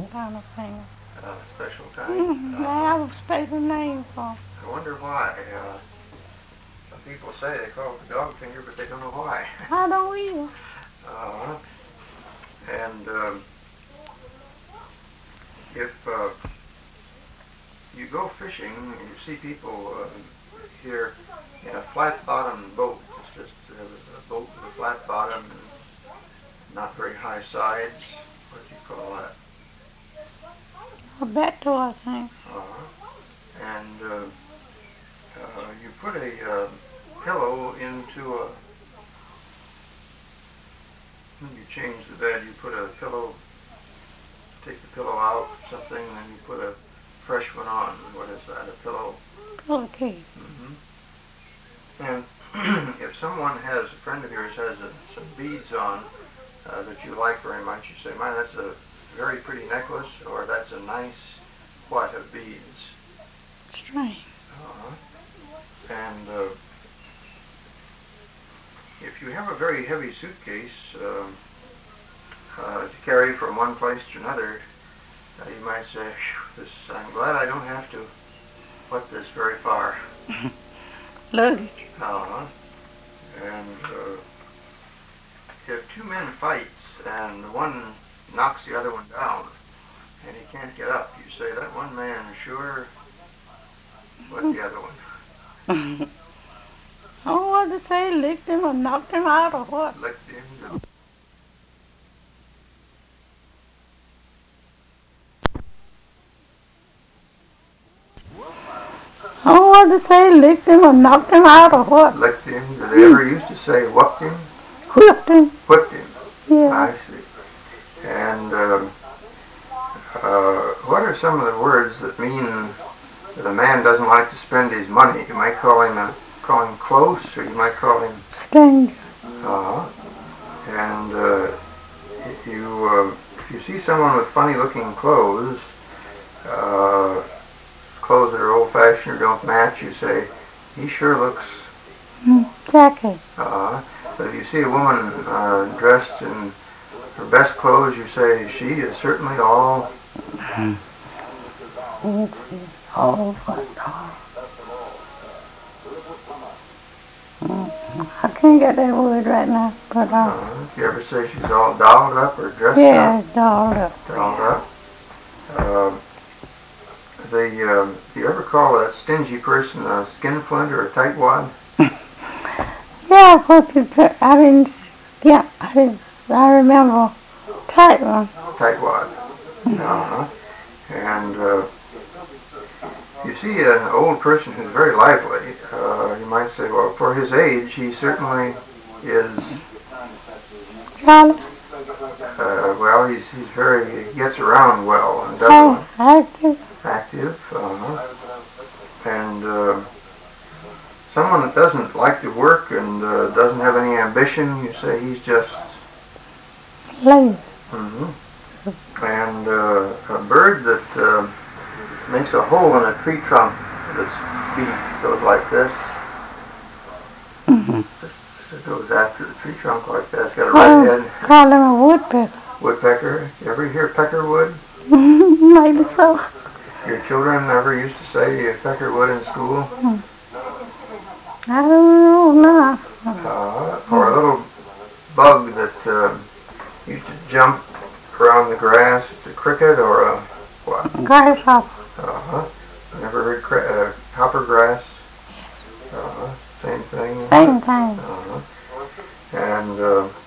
kind of thing. Special kind? They have a special name for it. I wonder why. Some people say they call it the dog finger, but they don't know why. I don't either. And if you go fishing, you see people here in a flat-bottomed boat. It's just a boat with a flat bottom and not very high sides. What do you call that? A betto, I think. And you put a pillow into a, when you change the bed, you put a pillow, take the pillow out, something, and then you put a fresh one on. What is that, a pillow? Pillowcase. Mm-hmm. And if someone has, a friend of yours has some beads on that you like very much, you say, man, that's a very pretty necklace, or that's a nice what of beads. String. And if you have a very heavy suitcase to carry from one place to another, you might say, I'm glad I don't have to put this very far. Luggage. And if two men fight and one knocks the other one down and he can't get up, you say that one man sure what the other one. Oh, what to say? Licked him or knocked him out or what? Licked him. Oh, what to say? Licked him or knocked him out or what? Licked him. Did they ever used to say whooped him? Whipped him. Whipped him. Yeah. I see. And what are some of the words that mean that a man doesn't like to spend his money? You might call him close, or you might call him Stingy. And if you see someone with funny-looking clothes, clothes that are old-fashioned or don't match, you say, he sure looks tacky. But if you see a woman dressed in her best clothes, you say, she is certainly all... I can't get that word right now, but you ever say she's all dolled up or dressed up? Yeah, dolled up. Dolled up. Do you ever call a stingy person a skinflint or a tightwad? Yeah, I remember tightwad. Tightwad. And you see an old person who's very lively, you might say, well, for his age, he certainly is... Jolly. Well, he gets around well and does well. Active. Active. And someone that doesn't like to work and doesn't have any ambition, you say he's just... lazy. And a bird that makes a hole in a tree trunk, its beak goes like this. It goes after the tree trunk like that. It's got a red head. Call him a woodpecker. Woodpecker. You ever hear peckerwood? Maybe so. Your children never used to say peckerwood in school? I don't know now. Or a little bug that used to jump around the grass. It's a cricket or a what? Grasshopper. Never heard hopper grass? Same thing. Same thing. And